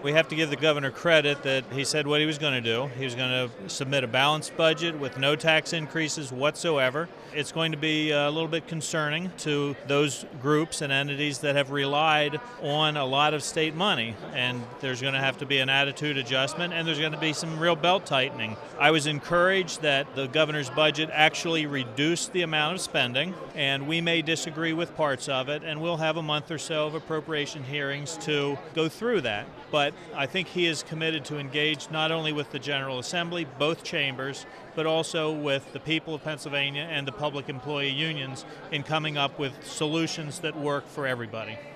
We have to give the governor credit that he said what he was going to do. He was going to submit a balanced budget with no tax increases whatsoever. It's going to be a little bit concerning to those groups and entities that have relied on a lot of state money, and there's going to have to be an attitude adjustment, and there's going to be some real belt tightening. I was encouraged that the governor's budget actually reduced the amount of spending, and we may disagree with parts of it, and we'll have a month or so of appropriation hearings to go through that. But I think he is committed to engage not only with the General Assembly, both chambers, but also with the people of Pennsylvania and the public employee unions in coming up with solutions that work for everybody.